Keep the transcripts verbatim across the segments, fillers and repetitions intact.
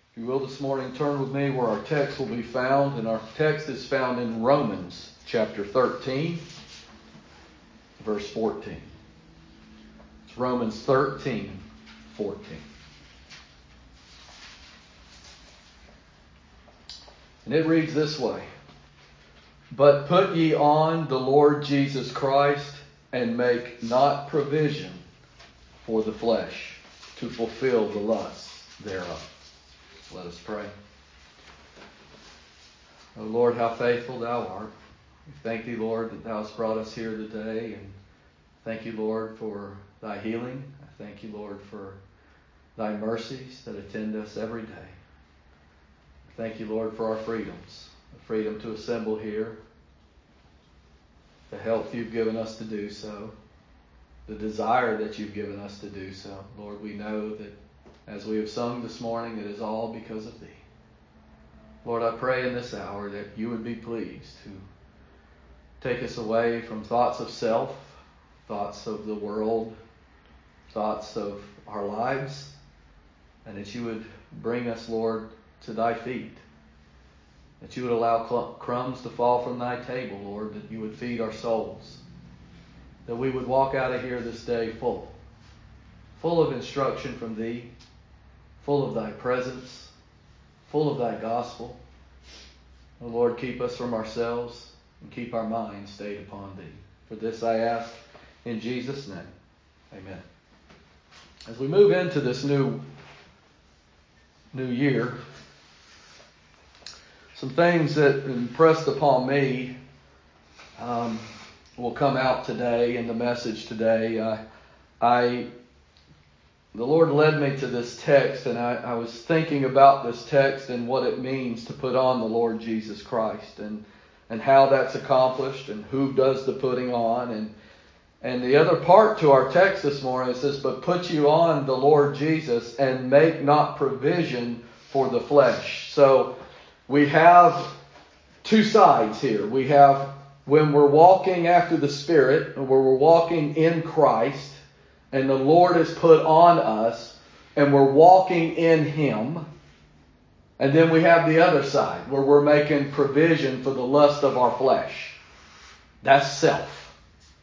If you will this morning, turn with me where our text will be found. And our text is found in Romans chapter thirteen, verse fourteen. It's Romans thirteen, fourteen. And it reads this way. But put ye on the Lord Jesus Christ, and make not provision for the flesh to fulfill the lusts thereof. Let us pray. O Lord, how faithful thou art. We thank thee, Lord, that thou hast brought us here today. And thank you, Lord, for thy healing. I thank you, Lord, for thy mercies that attend us every day. Thank you, Lord, for our freedoms. The freedom to assemble here. The health you've given us to do so. The desire that you've given us to do so. Lord, we know that as we have sung this morning, it is all because of thee. Lord, I pray in this hour that you would be pleased to take us away from thoughts of self, thoughts of the world, thoughts of our lives, and that you would bring us, Lord, to thy feet. That you would allow crumbs to fall from thy table, Lord, that you would feed our souls. That we would walk out of here this day full, full of instruction from thee, full of thy presence, full of thy gospel. O Lord, keep us from ourselves and keep our minds stayed upon thee. For this I ask in Jesus' name. Amen. As we move into this new, new year, some things that impressed upon me um, will come out today in the message today. I, I The Lord led me to this text, and I, I was thinking about this text and what it means to put on the Lord Jesus Christ, and and how that's accomplished, and who does the putting on. And and the other part to our text this morning, it says, but put you on the Lord Jesus, and make not provision for the flesh. So we have two sides here. We have when we're walking after the Spirit, and where we're walking in Christ, and the Lord is put on us, and we're walking in Him. And then we have the other side, where we're making provision for the lust of our flesh. That's self.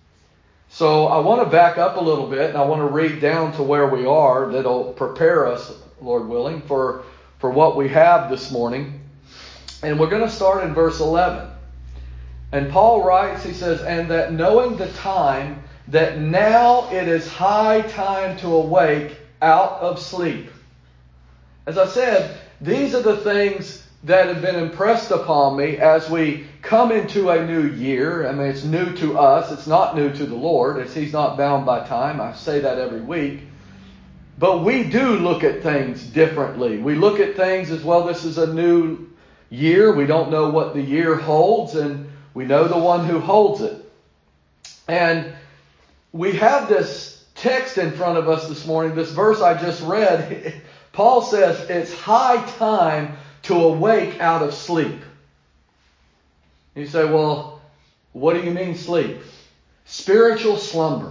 So I want to back up a little bit, and I want to read down to where we are. That'll prepare us, Lord willing, for, for what we have this morning. And we're going to start in verse eleven. And Paul writes, he says, and that knowing the time, that now it is high time to awake out of sleep. As I said, these are the things that have been impressed upon me as we come into a new year. I mean, it's new to us. It's not new to the Lord, as He's not bound by time. I say that every week. But we do look at things differently. We look at things as, well, this is a new year. We don't know what the year holds, and we know the one who holds it. And we have this text in front of us this morning, this verse I just read. Paul says it's high time to awake out of sleep. You say, well, what do you mean sleep? Spiritual slumber.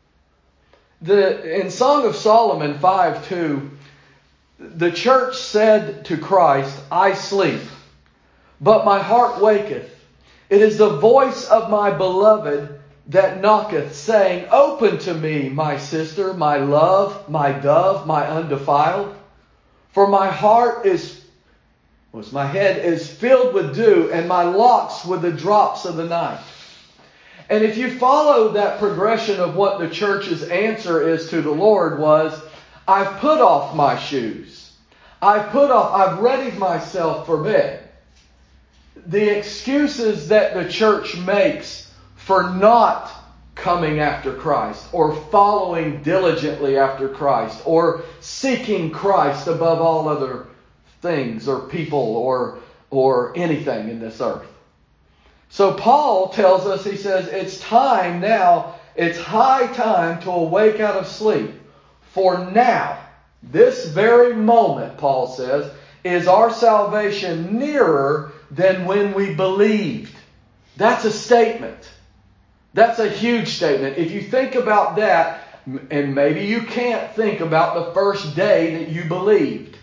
The in Song of Solomon five two, the church said to Christ, I sleep, but my heart waketh. It is the voice of my beloved that knocketh, saying, open to me, my sister, my love, my dove, my undefiled. For my heart is, was my head is filled with dew, and my locks with the drops of the night. And if you follow that progression of what the church's answer is to the Lord was, I've put off my shoes. I've put off, I've readied myself for bed. The excuses that the church makes for not coming after Christ, or following diligently after Christ, or seeking Christ above all other things or people or, or anything in this earth. So Paul tells us, he says, it's time now, it's high time to awake out of sleep. For now, this very moment, Paul says, is our salvation nearer than when we believed. That's a statement. That's a huge statement. If you think about that, and maybe you can't think about the first day that you believed.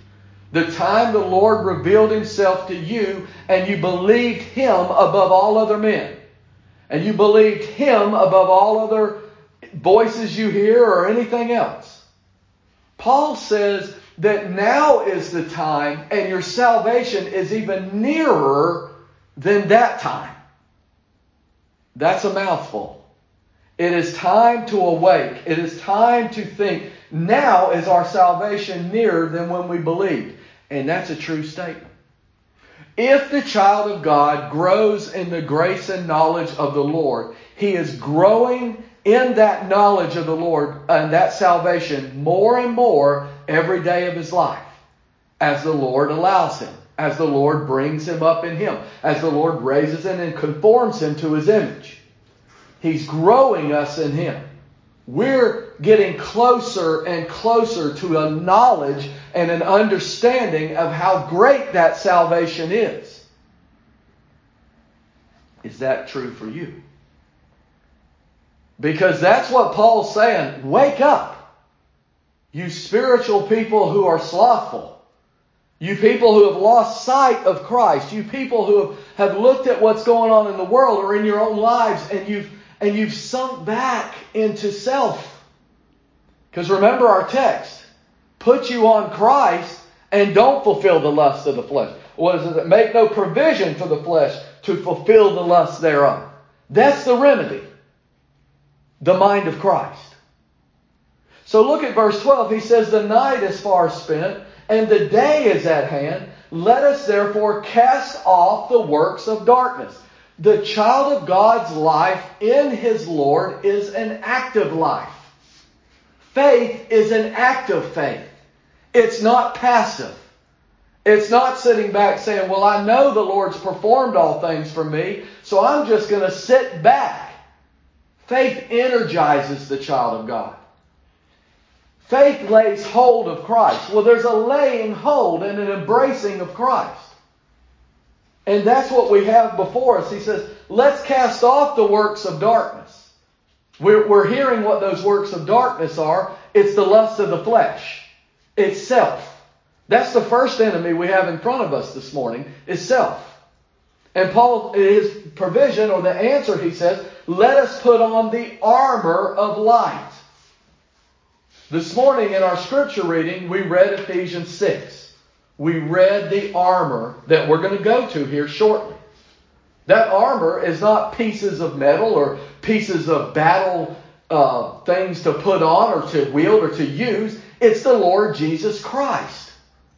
The time the Lord revealed Himself to you and you believed Him above all other men. And you believed Him above all other voices you hear or anything else. Paul says that now is the time and your salvation is even nearer than that time. That's a mouthful. It is time to awake. It is time to think, now is our salvation nearer than when we believed. And that's a true statement. If the child of God grows in the grace and knowledge of the Lord, he is growing in that knowledge of the Lord and that salvation more and more every day of his life, as the Lord allows him, as the Lord brings him up in him, as the Lord raises him and conforms him to His image. He's growing us in Him. We're getting closer and closer to a knowledge and an understanding of how great that salvation is. Is that true for you? Because that's what Paul's saying. Wake up, you spiritual people who are slothful. You people who have lost sight of Christ. You people who have, have looked at what's going on in the world or in your own lives and you've and you've sunk back into self. Because remember our text. Put you on Christ and don't fulfill the lust of the flesh. What is it? Make no provision for the flesh to fulfill the lust thereof. That's the remedy. The mind of Christ. So look at verse twelve. He says, the night is far spent and the day is at hand. Let us therefore cast off the works of darkness. The child of God's life in His Lord is an active life. Faith is an active faith. It's not passive. It's not sitting back saying, well, I know the Lord's performed all things for me, so I'm just going to sit back. Faith energizes the child of God. Faith lays hold of Christ. Well, there's a laying hold and an embracing of Christ. And that's what we have before us. He says, let's cast off the works of darkness. We're, we're hearing what those works of darkness are. It's the lust of the flesh. It's self. That's the first enemy we have in front of us this morning, is self. And Paul, his provision or the answer, he says, let us put on the armor of light. This morning in our scripture reading, we read Ephesians six. We read the armor that we're going to go to here shortly. That armor is not pieces of metal or pieces of battle uh, things to put on or to wield or to use. It's the Lord Jesus Christ.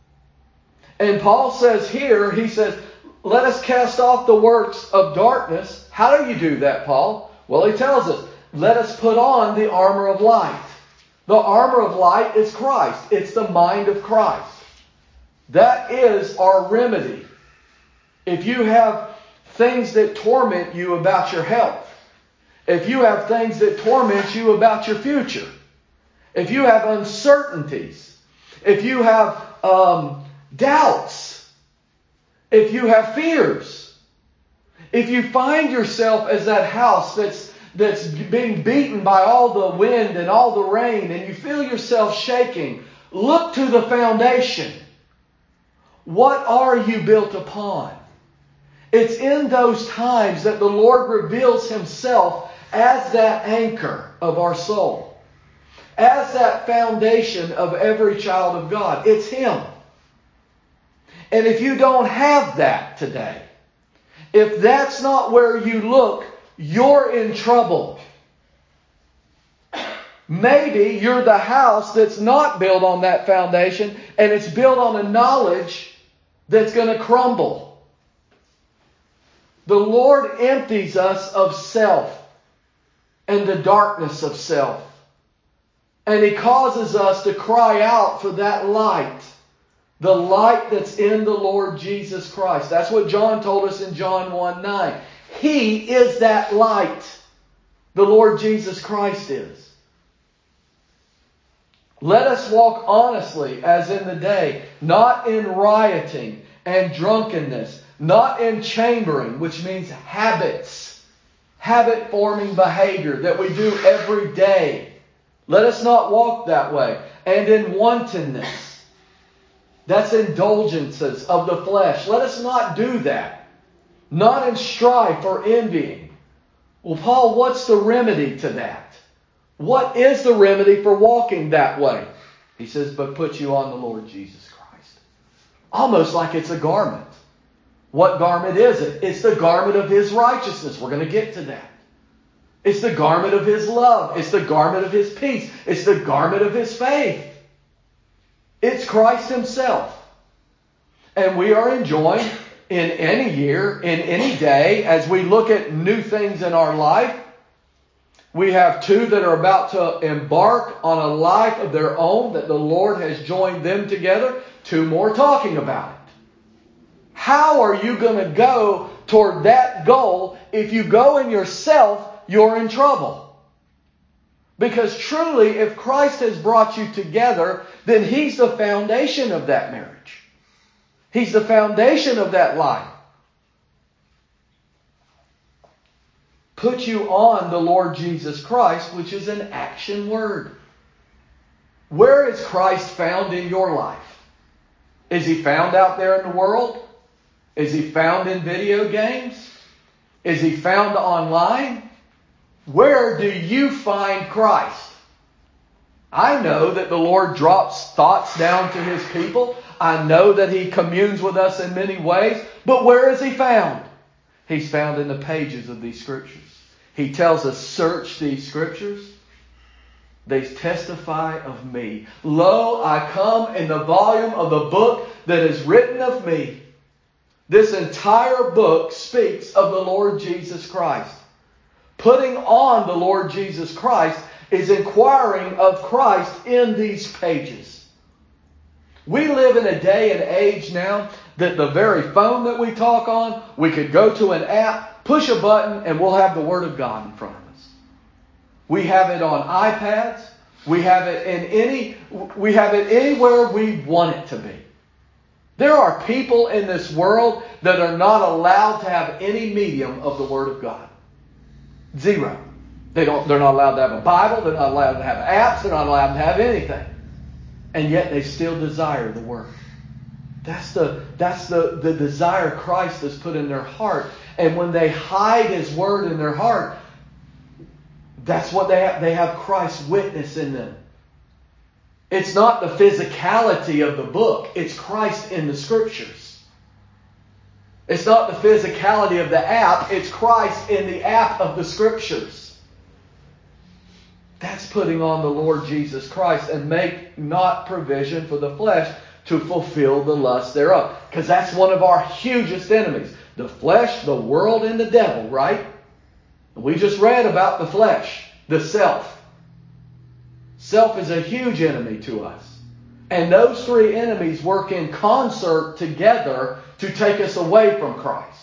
And Paul says here, he says, let us cast off the works of darkness. How do you do that, Paul? Well, he tells us, let us put on the armor of light. The armor of light is Christ. It's the mind of Christ. That is our remedy. If you have things that torment you about your health, if you have things that torment you about your future, if you have uncertainties, if you have um, doubts, if you have fears, if you find yourself as that house that's that's being beaten by all the wind and all the rain and you feel yourself shaking, look to the foundation. What are you built upon? It's in those times that the Lord reveals Himself as that anchor of our soul, as that foundation of every child of God. It's Him. And if you don't have that today, if that's not where you look, you're in trouble. Maybe you're the house that's not built on that foundation and it's built on a knowledge that's going to crumble. The Lord empties us of self and the darkness of self. And He causes us to cry out for that light. The light that's in the Lord Jesus Christ. That's what John told us in John one nine. He is that light. The Lord Jesus Christ is. Let us walk honestly as in the day, not in rioting and drunkenness, not in chambering, which means habits, habit-forming behavior that we do every day. Let us not walk that way. And in wantonness. That's indulgences of the flesh. Let us not do that. Not in strife or envying. Well, Paul, what's the remedy to that? What is the remedy for walking that way? He says, but put you on the Lord Jesus Christ. Almost like it's a garment. What garment is it? It's the garment of His righteousness. We're going to get to that. It's the garment of His love. It's the garment of His peace. It's the garment of His faith. It's Christ Himself. And we are enjoined in any year, in any day, as we look at new things in our life. We have two that are about to embark on a life of their own that the Lord has joined them together. Two more talking about it. How are you going to go toward that goal? If you go in yourself, you're in trouble. Because truly, if Christ has brought you together, then He's the foundation of that marriage. He's the foundation of that life. Put you on the Lord Jesus Christ, which is an action word. Where is Christ found in your life? Is He found out there in the world? Is He found in video games? Is He found online? Where do you find Christ? I know that the Lord drops thoughts down to His people. I know that He communes with us in many ways. But where is He found? He's found in the pages of these Scriptures. He tells us, search these Scriptures. They testify of me. Lo, I come in the volume of the book that is written of me. This entire book speaks of the Lord Jesus Christ. Putting on the Lord Jesus Christ is inquiring of Christ in these pages. We live in a day and age now that the very phone that we talk on, we could go to an app, push a button, and we'll have the Word of God in front of us. We have it on iPads. We have it in any, we have it anywhere we want it to be. There are people in this world that are not allowed to have any medium of the Word of God. Zero. They don't, they're not allowed to have a Bible. They're not allowed to have apps. They're not allowed to have anything. And yet they still desire the Word. That's the, that's the, the desire Christ has put in their heart. And when they hide His Word in their heart, that's what they have. They have Christ's witness in them. It's not the physicality of the book. It's Christ in the Scriptures. It's not the physicality of the app. It's Christ in the app of the Scriptures. That's putting on the Lord Jesus Christ and make not provision for the flesh to fulfill the lust thereof. Because that's one of our hugest enemies. The flesh, the world, and the devil, right? We just read about the flesh, the self. Self is a huge enemy to us. And those three enemies work in concert together to take us away from Christ.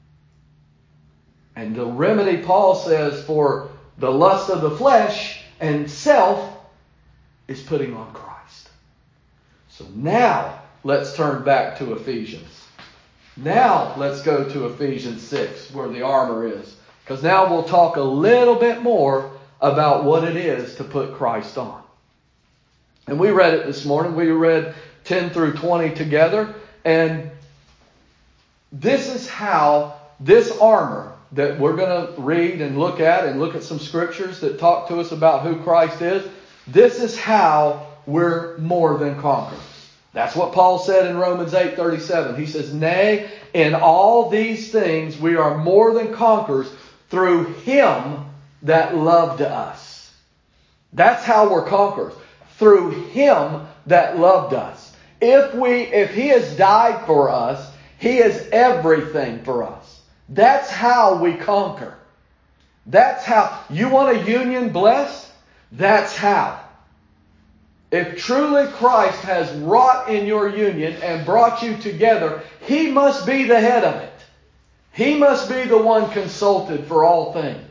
And the remedy, Paul says, for the lust of the flesh and self is putting on Christ. So now let's turn back to Ephesians. Now let's go to Ephesians six, where the armor is. Because now we'll talk a little bit more about what it is to put Christ on. And we read it this morning. We read ten through twenty together. And this is how this armor that we're going to read and look at and look at some scriptures that talk to us about who Christ is. This is how we're more than conquerors. That's what Paul said in Romans eight thirty-seven. He says, nay, in all these things we are more than conquerors through Him that loved us. That's how we're conquerors. Through Him that loved us. If we, if He has died for us, He is everything for us. That's how we conquer. That's how. You want a union blessed? That's how. If truly Christ has wrought in your union and brought you together, He must be the head of it. He must be the one consulted for all things.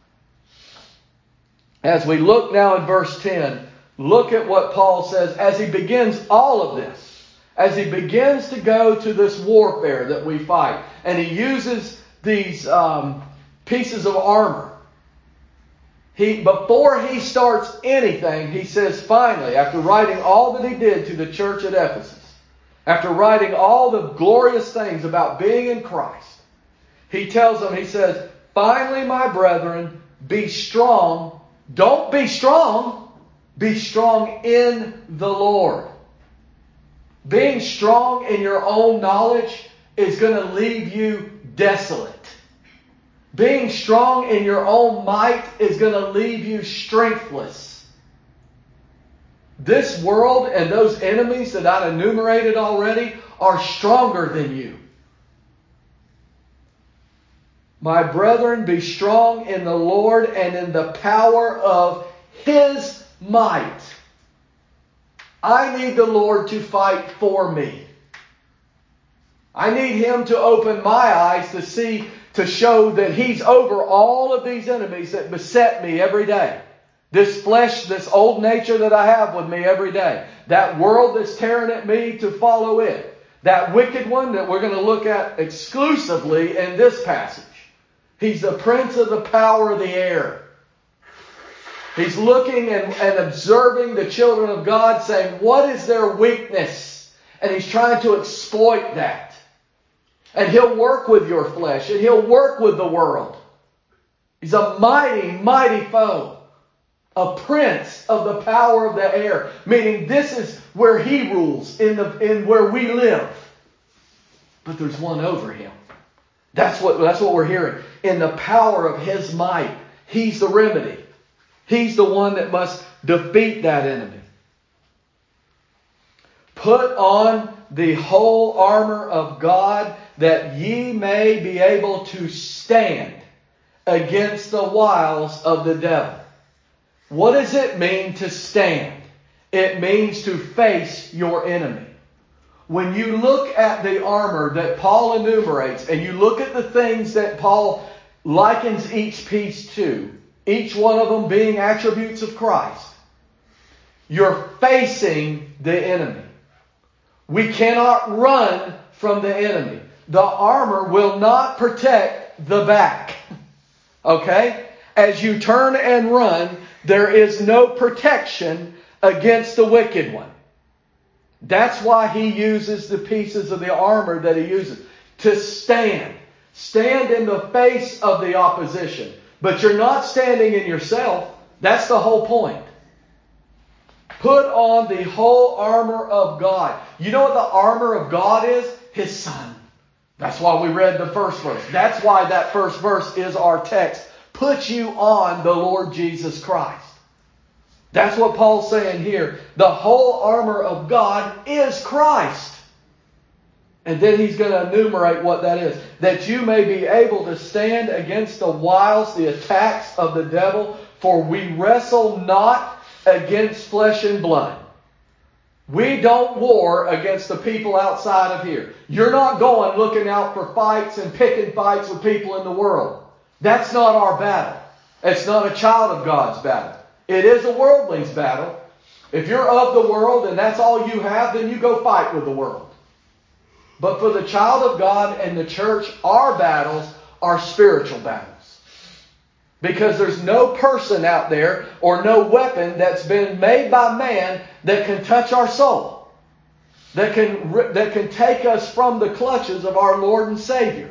As we look now in verse ten, look at what Paul says as he begins all of this. As he begins to go to this warfare that we fight. And he uses these um, pieces of armor. He, before he starts anything, he says finally, after writing all that he did to the church at Ephesus, after writing all the glorious things about being in Christ, he tells them, he says, finally, my brethren, be strong. Don't be strong. Be strong in the Lord. Being strong in your own knowledge is going to leave you desolate. Being strong in your own might is going to leave you strengthless. This world and those enemies that I enumerated already are stronger than you. My brethren, be strong in the Lord and in the power of His might. I need the Lord to fight for me. I need Him to open my eyes to see, to show that He's over all of these enemies that beset me every day. This flesh, this old nature that I have with me every day. That world that's tearing at me to follow it. That wicked one that we're going to look at exclusively in this passage. He's the prince of the power of the air. He's looking and, and observing the children of God, saying, what is their weakness? And he's trying to exploit that. And he'll work with your flesh, and he'll work with the world. He's a mighty, mighty foe. A prince of the power of the air. Meaning this is where he rules, in the in where we live. But there's one over him. That's what, that's what we're hearing. In the power of His might. He's the remedy. He's the one that must defeat that enemy. Put on the whole armor of God, that ye may be able to stand against the wiles of the devil. What does it mean to stand? It means to face your enemy. When you look at the armor that Paul enumerates, and you look at the things that Paul likens each piece to, each one of them being attributes of Christ, you're facing the enemy. We cannot run from the enemy. The armor will not protect the back. Okay? As you turn and run, there is no protection against the wicked one. That's why he uses the pieces of the armor that he uses. To stand. Stand in the face of the opposition. But you're not standing in yourself. That's the whole point. Put on the whole armor of God. You know what the armor of God is? His Son. That's why we read the first verse. That's why that first verse is our text. Put you on the Lord Jesus Christ. That's what Paul's saying here. The whole armor of God is Christ. And then he's going to enumerate what that is. That you may be able to stand against the wiles, the attacks of the devil. For we wrestle not against flesh and blood. We don't war against the people outside of here. You're not going looking out for fights and picking fights with people in the world. That's not our battle. It's not a child of God's battle. It is a worldling's battle. If you're of the world and that's all you have, then you go fight with the world. But for the child of God and the church, our battles are spiritual battles. Because there's no person out there or no weapon that's been made by man that can touch our soul. That can, that can take us from the clutches of our Lord and Savior.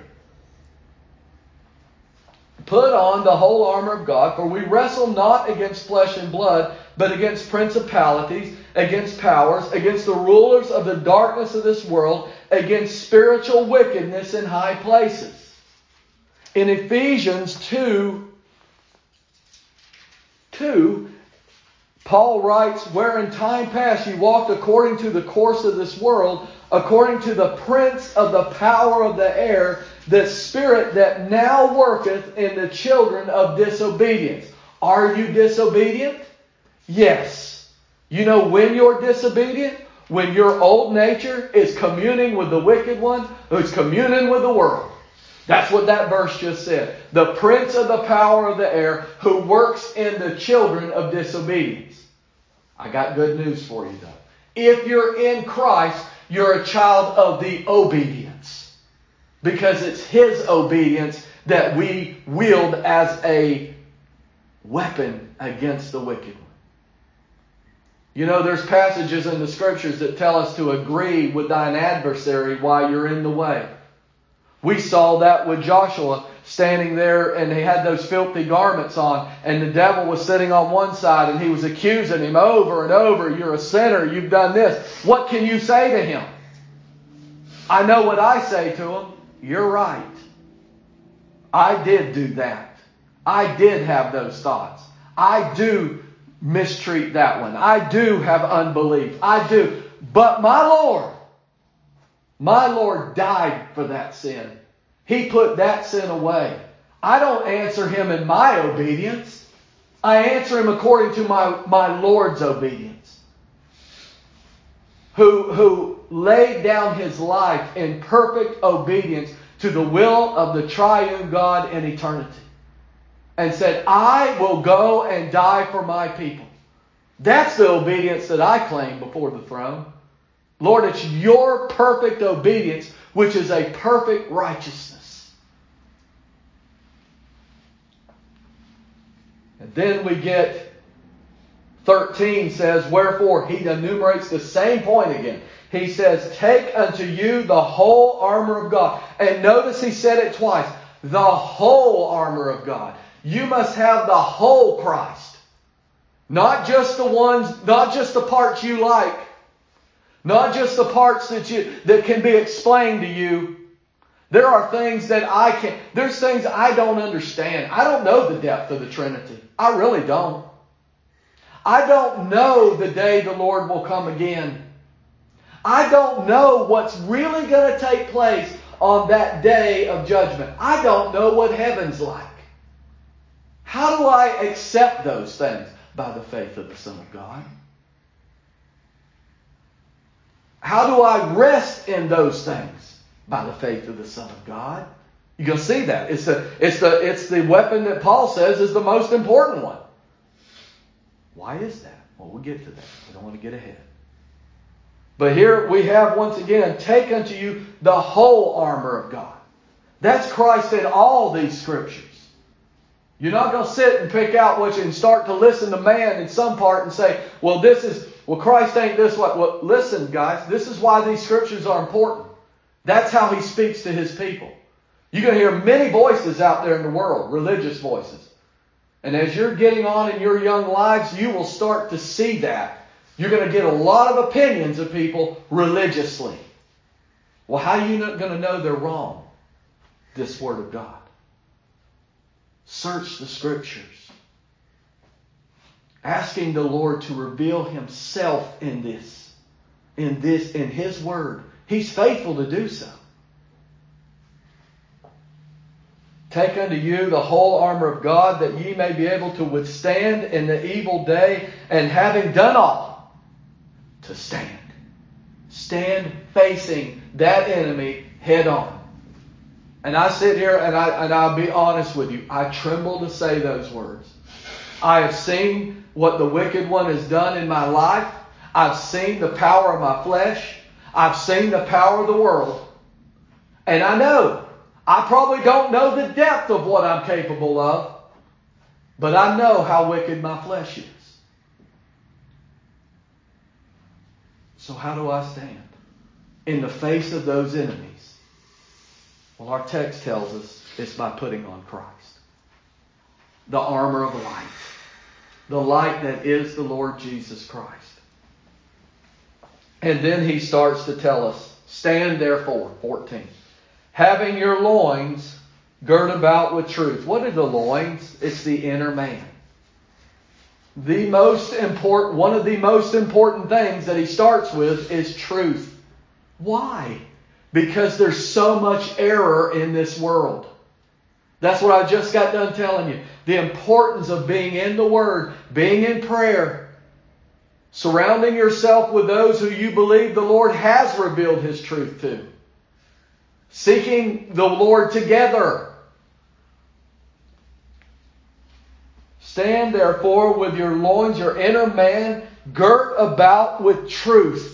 Put on the whole armor of God, for we wrestle not against flesh and blood, but against principalities, against powers, against the rulers of the darkness of this world, against spiritual wickedness in high places. In Ephesians two, two, Paul writes, where in time past you walked according to the course of this world, according to the prince of the power of the air, the spirit that now worketh in the children of disobedience. Are you disobedient? Yes. You know when you're disobedient? When your old nature is communing with the wicked one, who's communing with the world. That's what that verse just said. The prince of the power of the air, who works in the children of disobedience. I got good news for you though. If you're in Christ, you're a child of the obedience. Because it's His obedience that we wield as a weapon against the wicked one. You know, there's passages in the Scriptures that tell us to agree with thine adversary while you're in the way. We saw that with Joshua standing there, and he had those filthy garments on, and the devil was sitting on one side, and he was accusing him over and over. You're a sinner. You've done this. What can you say to him? I know what I say to him. You're right. I did do that. I did have those thoughts. I do mistreat that one. I do have unbelief. I do. But my Lord, my Lord died for that sin. He put that sin away. I don't answer Him in my obedience. I answer Him according to my, my Lord's obedience. Who, who laid down His life in perfect obedience to the will of the triune God in eternity. And said, I will go and die for my people. That's the obedience that I claim before the throne. Lord, it's your perfect obedience, which is a perfect righteousness. And then we get thirteen says, wherefore, he enumerates the same point again. He says, take unto you the whole armor of God. And notice he said it twice. The whole armor of God. You must have the whole Christ. Not just the ones, not just the parts you like. Not just the parts that you that can be explained to you. There are things that I can, there's things I don't understand. I don't know the depth of the Trinity. I really don't. I don't know the day the Lord will come again. I don't know what's really going to take place on that day of judgment. I don't know what heaven's like. How do I accept those things? By the faith of the Son of God. How do I rest in those things? By the faith of the Son of God. You're going to see that. It's the, it's the, it's the weapon that Paul says is the most important one. Why is that? Well, we'll get to that. We don't want to get ahead. But here we have once again, take unto you the whole armor of God. That's Christ in all these Scriptures. You're not going to sit and pick out what you and start to listen to man in some part and say, well, this is, well, Christ ain't this way. Well, listen, guys, this is why these Scriptures are important. That's how He speaks to His people. You're going to hear many voices out there in the world, religious voices. And as you're getting on in your young lives, you will start to see that. You're going to get a lot of opinions of people religiously. Well, how are you not going to know they're wrong? This Word of God. Search the Scriptures. Asking the Lord to reveal Himself in this. In this, in His Word. He's faithful to do so. Take unto you the whole armor of God, that ye may be able to withstand in the evil day, and having done all, to stand. Stand facing that enemy head on. And I sit here and, I, and I'll be honest with you. I tremble to say those words. I have seen what the wicked one has done in my life. I've seen the power of my flesh. I've seen the power of the world. And I know. I probably don't know the depth of what I'm capable of. But I know how wicked my flesh is. So how do I stand in the face of those enemies? Well, our text tells us it's by putting on Christ. The armor of light. The light that is the Lord Jesus Christ. And then he starts to tell us, stand therefore, fourteen. Having your loins girt about with truth. What are the loins? It's the inner man. The most important, one of the most important things that he starts with is truth. Why? Because there's so much error in this world. That's what I just got done telling you. The importance of being in the Word, being in prayer, surrounding yourself with those who you believe the Lord has revealed His truth to. Seeking the Lord together. Stand therefore with your loins, your inner man, girt about with truth.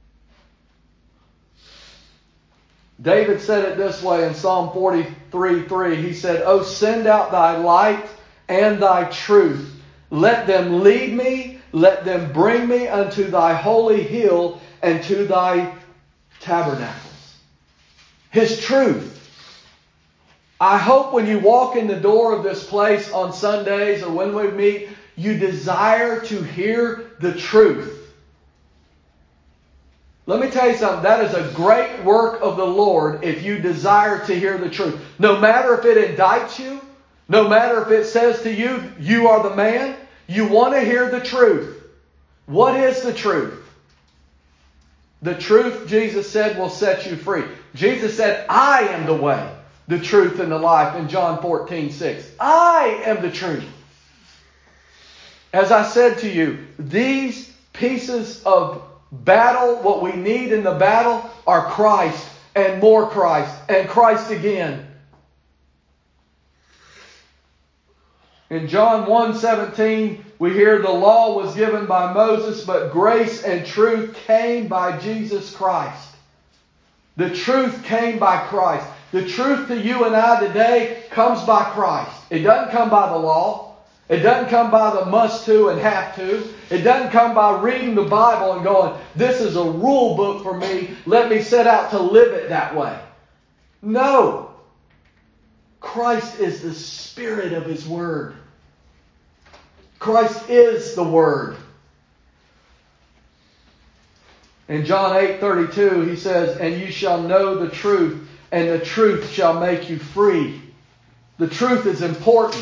David said it this way in Psalm forty-three three. He said, "O send out thy light and thy truth. Let them lead me let them bring me unto thy holy hill and to thy tabernacles. His truth. I hope when you walk in the door of this place on Sundays or when we meet, you desire to hear the truth. Let me tell you something. That is a great work of the Lord if you desire to hear the truth. No matter if it indicts you, no matter if it says to you, you are the man, you want to hear the truth. What is the truth? The truth, Jesus said, will set you free. Jesus said, I am the way, the truth, and the life in John fourteen six. I am the truth. As I said to you, these pieces of battle, what we need in the battle, are Christ and more Christ and Christ again. In John one seventeen, we hear the law was given by Moses, but grace and truth came by Jesus Christ. The truth came by Christ. The truth to you and I today comes by Christ. It doesn't come by the law. It doesn't come by the must to and have to. It doesn't come by reading the Bible and going, this is a rule book for me. Let me set out to live it that way. No. Christ is the Spirit of His Word. Christ is the Word. In John eight thirty-two, He says, and you shall know the truth, and the truth shall make you free. The truth is important.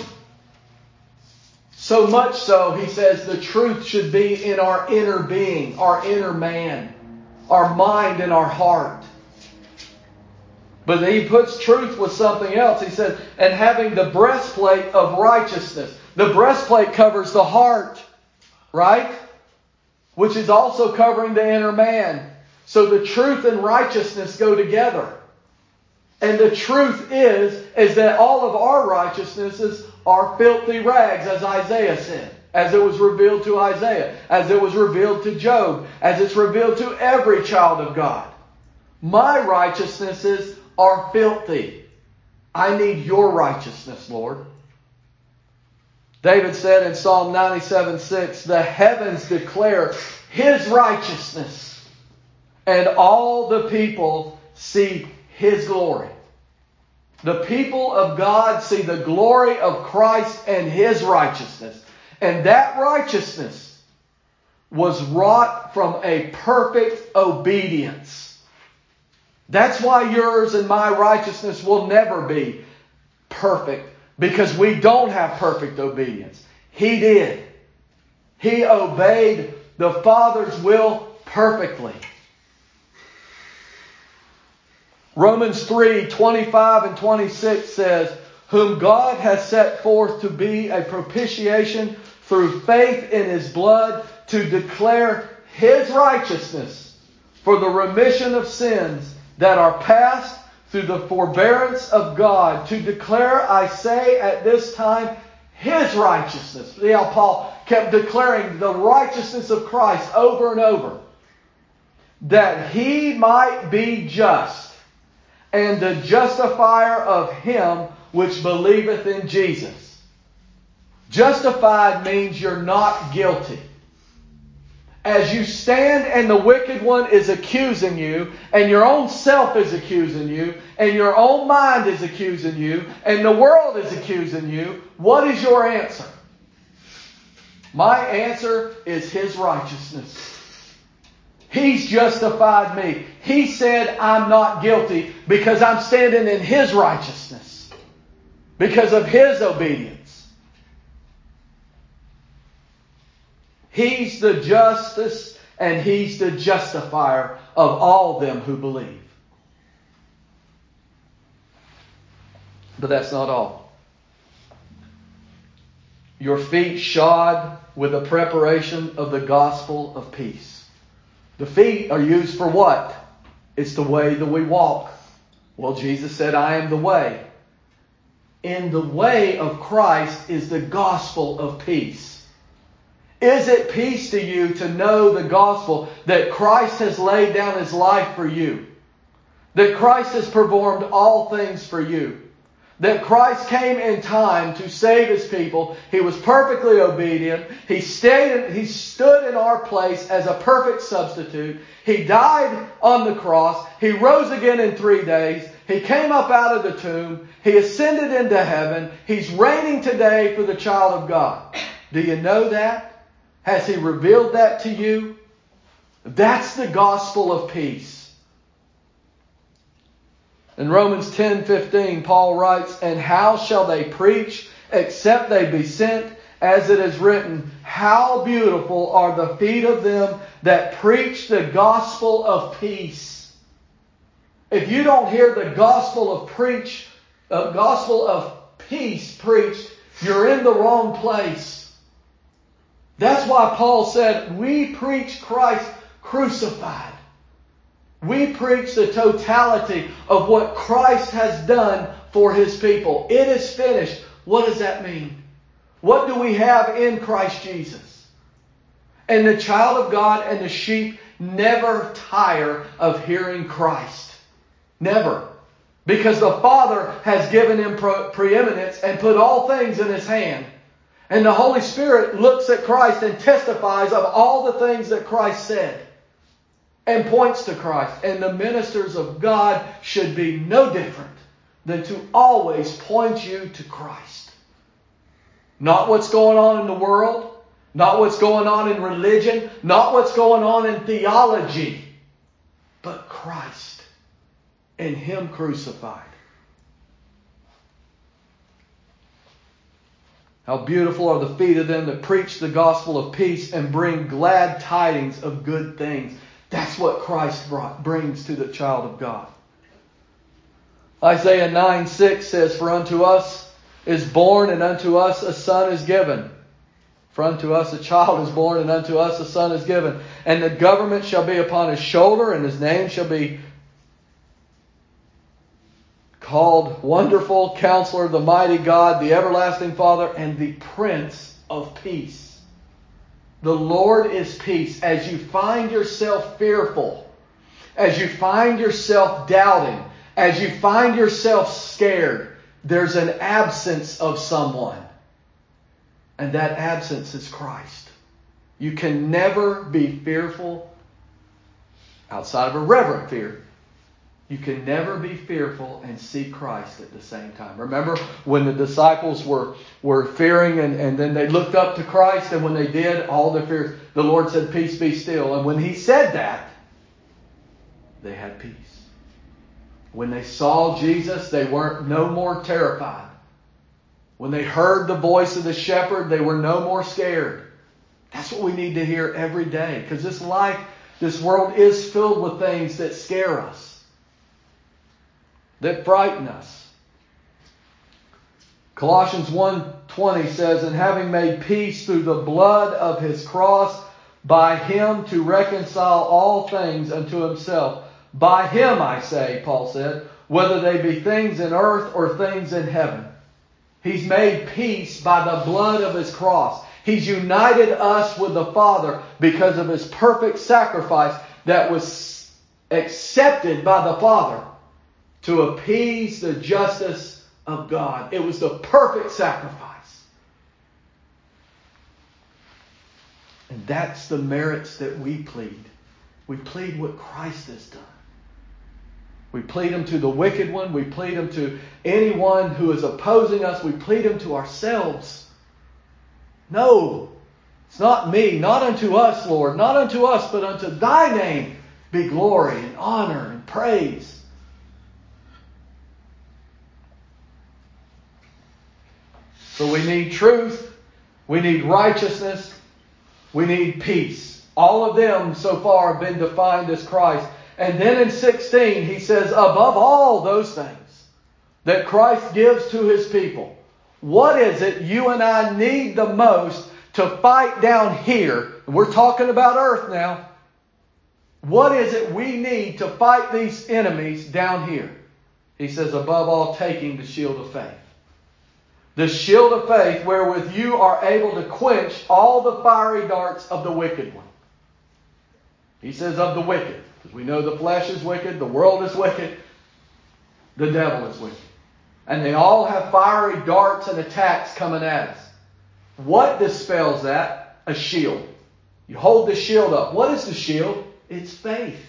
So much so, He says, the truth should be in our inner being, our inner man, our mind and our heart. But then He puts truth with something else. He says, and having the breastplate of righteousness. The breastplate covers the heart, right? Which is also covering the inner man. So the truth and righteousness go together. And the truth is, is that all of our righteousnesses are filthy rags, as Isaiah said. As it was revealed to Isaiah. As it was revealed to Job. As it's revealed to every child of God. My righteousnesses are filthy. I need your righteousness, Lord. David said in Psalm ninety-seven six, the heavens declare His righteousness, and all the people see His glory. The people of God see the glory of Christ and His righteousness. And that righteousness was wrought from a perfect obedience. That's why yours and my righteousness will never be perfect. Because we don't have perfect obedience. He did. He obeyed the Father's will perfectly. Romans three twenty-five and twenty-six says, whom God has set forth to be a propitiation through faith in His blood, to declare His righteousness for the remission of sins that are past through the forbearance of God, to declare, I say at this time, His righteousness. See how Paul kept declaring the righteousness of Christ over and over. That He might be just, and the justifier of him which believeth in Jesus. Justified means you're not guilty. As you stand and the wicked one is accusing you, and your own self is accusing you, and your own mind is accusing you, and the world is accusing you, what is your answer? My answer is His righteousness. He's justified me. He said I'm not guilty because I'm standing in His righteousness. Because of His obedience. He's the justice and He's the justifier of all them who believe. But that's not all. Your feet shod with the preparation of the gospel of peace. The feet are used for what? It's the way that we walk. Well, Jesus said, I am the way. In the way of Christ is the gospel of peace. Is it peace to you to know the gospel that Christ has laid down His life for you? That Christ has performed all things for you? that Christ came in time to save His people. He was perfectly obedient. He stayed, He stood in our place as a perfect substitute. He died on the cross. He rose again in three days. He came up out of the tomb. He ascended into heaven. He's reigning today for the child of God. Do you know that? Has He revealed that to you? That's the gospel of peace. In Romans ten fifteen, Paul writes, "And how shall they preach except they be sent? As it is written, how beautiful are the feet of them that preach the gospel of peace." If you don't hear the gospel of preach, uh, gospel of peace preached, you're in the wrong place. That's why Paul said, we preach Christ crucified. We preach the totality of what Christ has done for His people. It is finished. What does that mean? What do we have in Christ Jesus? And the child of God and the sheep never tire of hearing Christ. Never. Because the Father has given Him preeminence and put all things in His hand. And the Holy Spirit looks at Christ and testifies of all the things that Christ said. And points to Christ. And the ministers of God should be no different than to always point you to Christ. Not what's going on in the world. Not what's going on in religion. Not what's going on in theology. But Christ and Him crucified. How beautiful are the feet of them that preach the gospel of peace and bring glad tidings of good things. That's what Christ brought, brings to the child of God. Isaiah nine six says, "For unto us is born, and unto us a son is given. For unto us a child is born, and unto us a son is given. And the government shall be upon His shoulder, and His name shall be called Wonderful Counselor, the Mighty God, the Everlasting Father, and the Prince of Peace." The Lord is peace. As you find yourself fearful, as you find yourself doubting, as you find yourself scared, there's an absence of someone. And that absence is Christ. You can never be fearful outside of a reverent fear. You can never be fearful and see Christ at the same time. Remember when the disciples were, were fearing and, and then they looked up to Christ, and when they did, all their fears, the Lord said, "Peace, be still." And when He said that, they had peace. When they saw Jesus, they weren't no more terrified. When they heard the voice of the shepherd, they were no more scared. That's what we need to hear every day. Because this life, this world is filled with things that scare us, that frighten us. Colossians one twenty says, "And having made peace through the blood of His cross, by Him to reconcile all things unto Himself." By Him, I say, Paul said, whether they be things in earth or things in heaven. He's made peace by the blood of His cross. He's united us with the Father because of His perfect sacrifice that was accepted by the Father to appease the justice of God. It was the perfect sacrifice. And that's the merits that we plead. We plead what Christ has done. We plead Him to the wicked one. We plead Him to anyone who is opposing us. We plead Him to ourselves. No, it's not me, not unto us, Lord, not unto us, but unto Thy name be glory and honor and praise. So we need truth, we need righteousness, we need peace. All of them so far have been defined as Christ. And then in sixteen, he says, above all those things that Christ gives to His people, what is it you and I need the most to fight down here? We're talking about earth now. What is it we need to fight these enemies down here? He says, above all, taking the shield of faith. The shield of faith wherewith you are able to quench all the fiery darts of the wicked one. He says of the wicked. Because we know the flesh is wicked, the world is wicked, the devil is wicked. And they all have fiery darts and attacks coming at us. What dispels that? A shield. You hold the shield up. What is the shield? It's faith.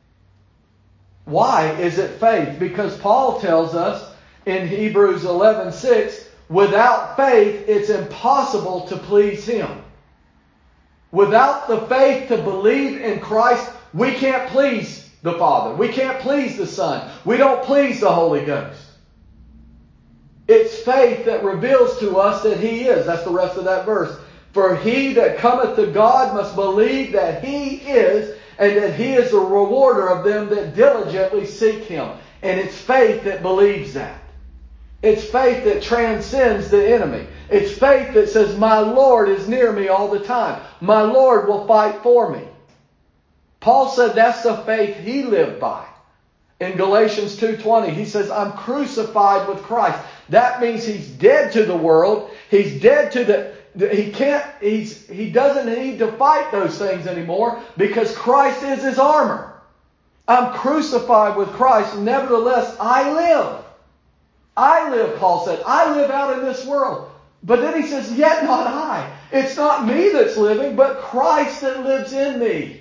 Why is it faith? Because Paul tells us in Hebrews eleven six, without faith it's impossible to please Him. Without the faith to believe in Christ, we can't please the Father. We can't please the Son. We don't please the Holy Ghost. It's faith that reveals to us that He is. That's the rest of that verse. For he that cometh to God must believe that He is, and that He is the rewarder of them that diligently seek Him. And it's faith that believes that. It's faith that transcends the enemy. It's faith that says, my Lord is near me all the time. My Lord will fight for me. Paul said that's the faith he lived by. In Galatians two twenty, he says, I'm crucified with Christ. That means he's dead to the world. He's dead to the... He can't, he's, he doesn't need to fight those things anymore because Christ is his armor. I'm crucified with Christ. Nevertheless, I live. I live, Paul said. I live out in this world. But then he says, yet not I. It's not me that's living, but Christ that lives in me.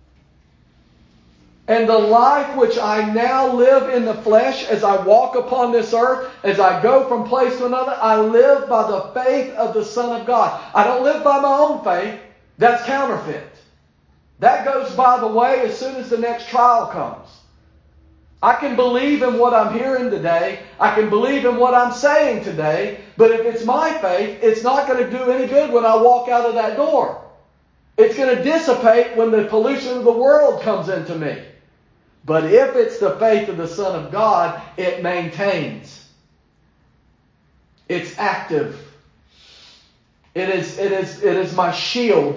And the life which I now live in the flesh, as I walk upon this earth, as I go from place to another, I live by the faith of the Son of God. I don't live by my own faith. That's counterfeit. That goes by the way as soon as the next trial comes. I can believe in what I'm hearing today. I can believe in what I'm saying today. But if it's my faith, it's not going to do any good when I walk out of that door. It's going to dissipate when the pollution of the world comes into me. But if it's the faith of the Son of God, it maintains. It's active. It is, it is, it is my shield.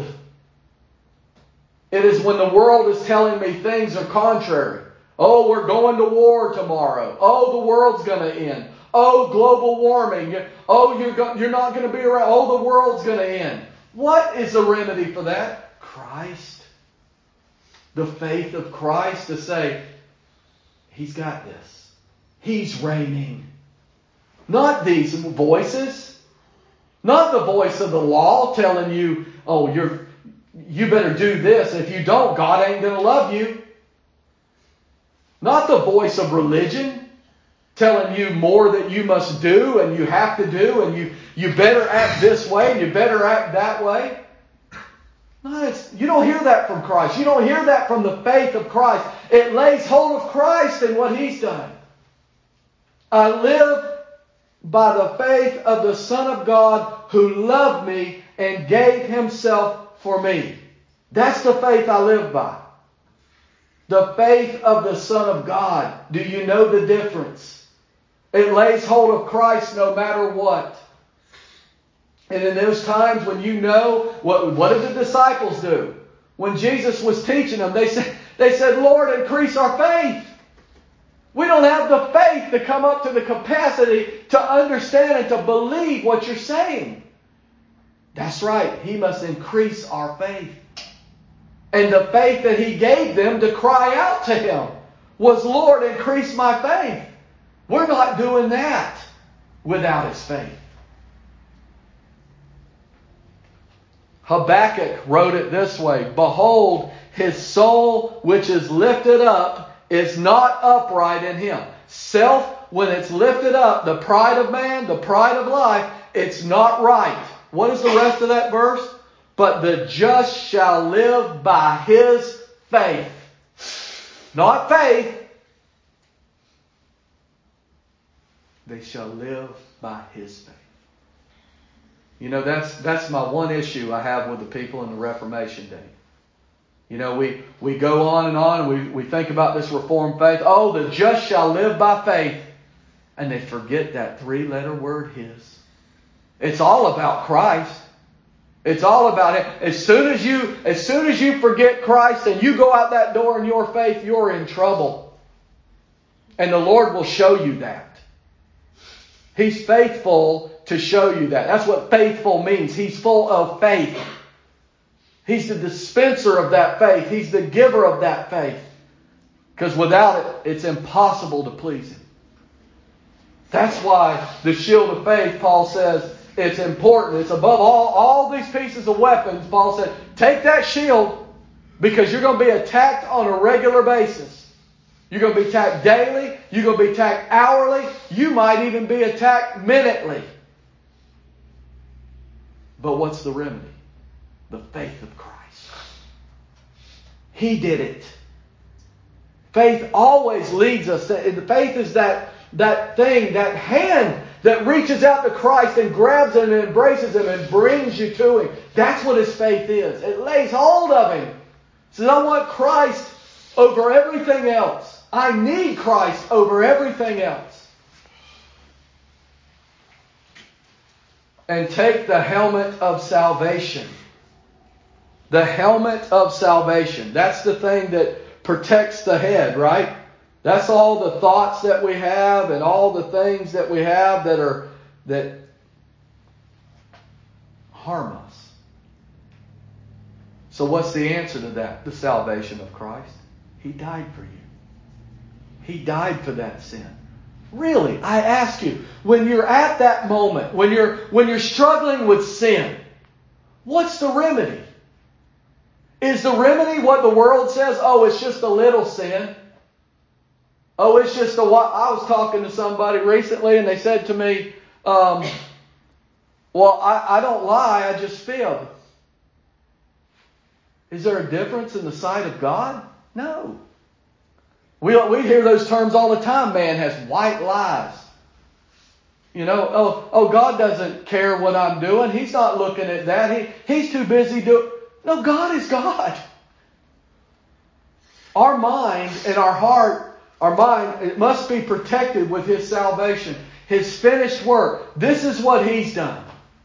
It is when the world is telling me things are contrary. Oh, we're going to war tomorrow. Oh, the world's going to end. Oh, global warming. Oh, you're, go- you're not going to be around. Oh, the world's going to end. What is the remedy for that? Christ. The faith of Christ to say, He's got this. He's reigning. Not these voices. Not the voice of the law telling you, oh, you're, you better do this. If you don't, God ain't going to love you. Not the voice of religion telling you more that you must do and you have to do and you, you better act this way and you better act that way. No, it's, you don't hear that from Christ. You don't hear that from the faith of Christ. It lays hold of Christ and what He's done. I live by the faith of the Son of God who loved me and gave Himself for me. That's the faith I live by. The faith of the Son of God. Do you know the difference? It lays hold of Christ no matter what. And in those times when you know, what, what did the disciples do? When Jesus was teaching them, they said, they said, Lord, increase our faith. We don't have the faith to come up to the capacity to understand and to believe what you're saying. That's right. He must increase our faith. And the faith that He gave them to cry out to Him was, Lord, increase my faith. We're not doing that without His faith. Habakkuk wrote it this way, behold, his soul which is lifted up is not upright in him. Self, when it's lifted up, the pride of man, the pride of life, it's not right. What is the rest of that verse? But the just shall live by his faith. Not faith. They shall live by his faith. You know, that's that's my one issue I have with the people in the Reformation Day. You know, we, we go on and on and we, we think about this Reformed faith. Oh, the just shall live by faith. And they forget that three-letter word, his. It's all about Christ. It's all about Him. As soon as you, as soon as you forget Christ and you go out that door in your faith, you're in trouble. And the Lord will show you that. He's faithful to show you that. That's what faithful means. He's full of faith. He's the dispenser of that faith. He's the giver of that faith. Because without it, it's impossible to please Him. That's why the shield of faith, Paul says, it's important. It's above all, all these pieces of weapons. Paul said, take that shield because you're going to be attacked on a regular basis. You're going to be attacked daily. You're going to be attacked hourly. You might even be attacked minutely. But what's the remedy? The faith of Christ. He did it. Faith always leads us. Faith is that, that thing, that hand that reaches out to Christ and grabs him and embraces him and brings you to him. That's what his faith is. It lays hold of him. It says, I want Christ over everything else. I need Christ over everything else. And take the helmet of salvation. The helmet of salvation. That's the thing that protects the head, right? That's all the thoughts that we have and all the things that we have that are that harm us. So what's the answer to that? The salvation of Christ. He died for you. He died for that sin. Really, I ask you, when you're at that moment, when you're when you're struggling with sin, what's the remedy? Is the remedy what the world says? Oh, it's just a little sin. Oh, it's just a what? I was talking to somebody recently and they said to me, um, well, I, I don't lie, I just fib. Is there a difference in the sight of God? No. We, we hear those terms all the time. Man has white lies. You know, oh, oh, God doesn't care what I'm doing. He's not looking at that. He, he's too busy doing... No, God is God. Our mind and our heart, our mind, it must be protected with His salvation. His finished work. This is what He's done.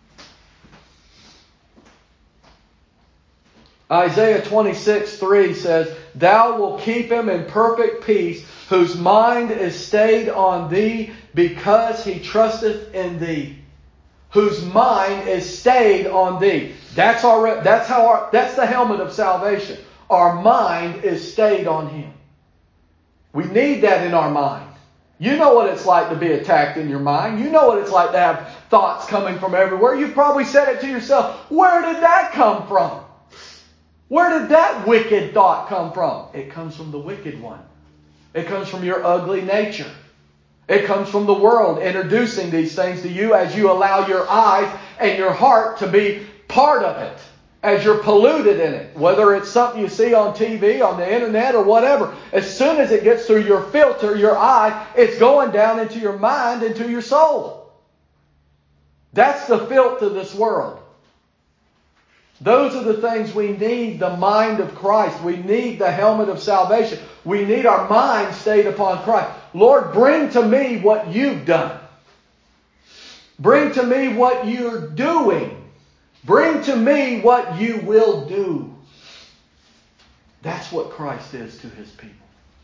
Isaiah twenty-six three says, Thou wilt keep him in perfect peace, whose mind is stayed on Thee, because he trusteth in Thee. Whose mind is stayed on Thee. That's our. That's how our. That's the helmet of salvation. Our mind is stayed on Him. We need that in our mind. You know what it's like to be attacked in your mind. You know what it's like to have thoughts coming from everywhere. You've probably said it to yourself. Where did that come from? Where did that wicked thought come from? It comes from the wicked one. It comes from your ugly nature. It comes from the world introducing these things to you as you allow your eyes and your heart to be part of it. As you're polluted in it. Whether it's something you see on T V, on the internet, or whatever. As soon as it gets through your filter, your eye, it's going down into your mind, into your soul. That's the filth of this world. Those are the things we need, the mind of Christ. We need the helmet of salvation. We need our mind stayed upon Christ. Lord, bring to me what You've done. Bring to me what You're doing. Bring to me what You will do. That's what Christ is to His people.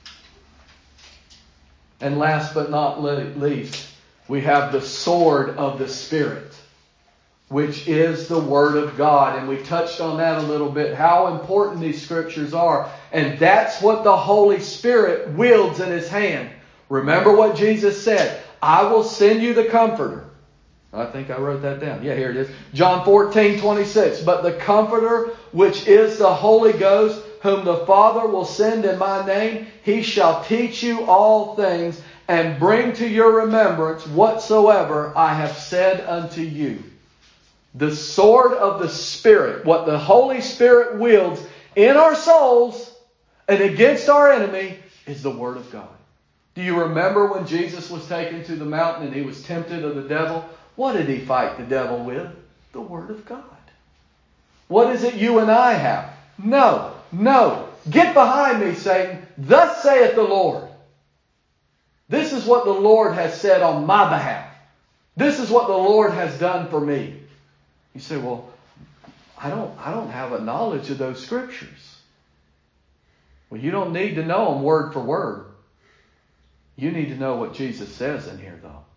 And last but not least, we have the sword of the Spirit, which is the Word of God. And we touched on that a little bit, how important these scriptures are. And that's what the Holy Spirit wields in His hand. Remember what Jesus said, I will send you the Comforter. I think I wrote that down. Yeah, here it is. John fourteen twenty-six. But the Comforter, which is the Holy Ghost, whom the Father will send in my name, He shall teach you all things and bring to your remembrance whatsoever I have said unto you. The sword of the Spirit, what the Holy Spirit wields in our souls and against our enemy, is the Word of God. Do you remember when Jesus was taken to the mountain and He was tempted of the devil? What did He fight the devil with? The Word of God. What is it you and I have? No, no. Get behind me, Satan. Thus saith the Lord. This is what the Lord has said on my behalf. This is what the Lord has done for me. You say, well, I don't, I don't have a knowledge of those scriptures. Well, you don't need to know them word for word. You need to know what Jesus says in here, though.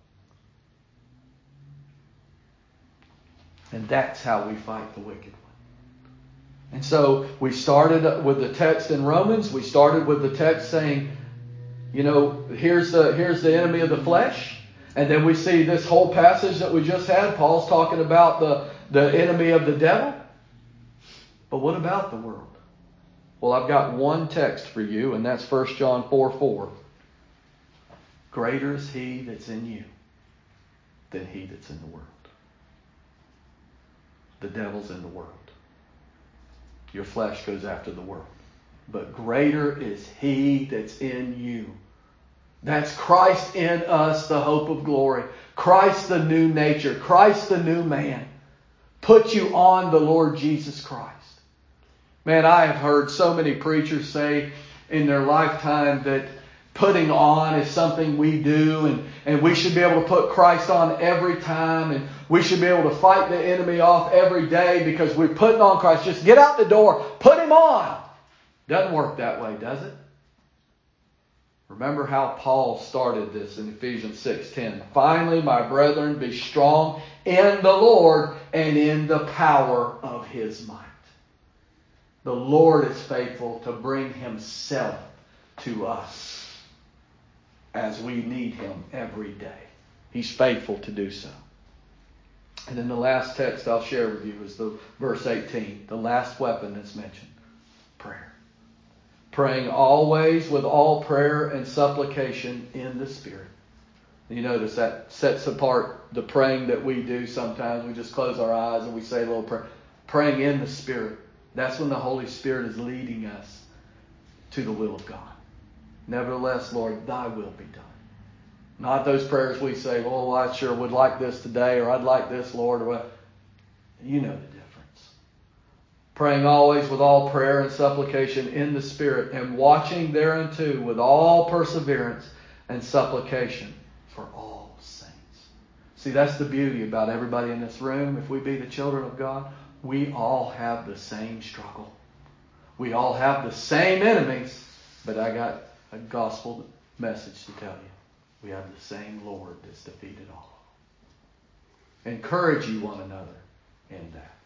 And that's how we fight the wicked one. And so we started with the text in Romans. We started with the text saying, you know, here's the here's the enemy of the flesh. And then we see this whole passage that we just had. Paul's talking about the, the enemy of the devil. But what about the world? Well, I've got one text for you, and that's First John four four. Greater is he that's in you than he that's in the world. The devil's in the world. Your flesh goes after the world. But greater is he that's in you. That's Christ in us, the hope of glory. Christ the new nature. Christ the new man. Put you on the Lord Jesus Christ. Man, I have heard so many preachers say in their lifetime that putting on is something we do, and, and we should be able to put Christ on every time, and we should be able to fight the enemy off every day because we're putting on Christ. Just get out the door, put him on. Doesn't work that way, does it? Remember how Paul started this in Ephesians six ten. Finally, my brethren, be strong in the Lord and in the power of his might. The Lord is faithful to bring himself to us as we need him every day. He's faithful to do so. And then the last text I'll share with you is the verse eighteen, the last weapon that's mentioned, prayer. Praying always with all prayer and supplication in the Spirit. You notice that sets apart the praying that we do sometimes. We just close our eyes and we say a little prayer. Praying in the Spirit. That's when the Holy Spirit is leading us to the will of God. Nevertheless, Lord, thy will be done. Not those prayers we say, well, I sure would like this today, or I'd like this, Lord, or what. You know the difference. Praying always with all prayer and supplication in the Spirit, and watching thereunto with all perseverance and supplication for all saints. See, that's the beauty about everybody in this room. If we be the children of God, we all have the same struggle. We all have the same enemies, but I got a gospel message to tell you. We have the same Lord that's defeated all. Encourage you one another in that.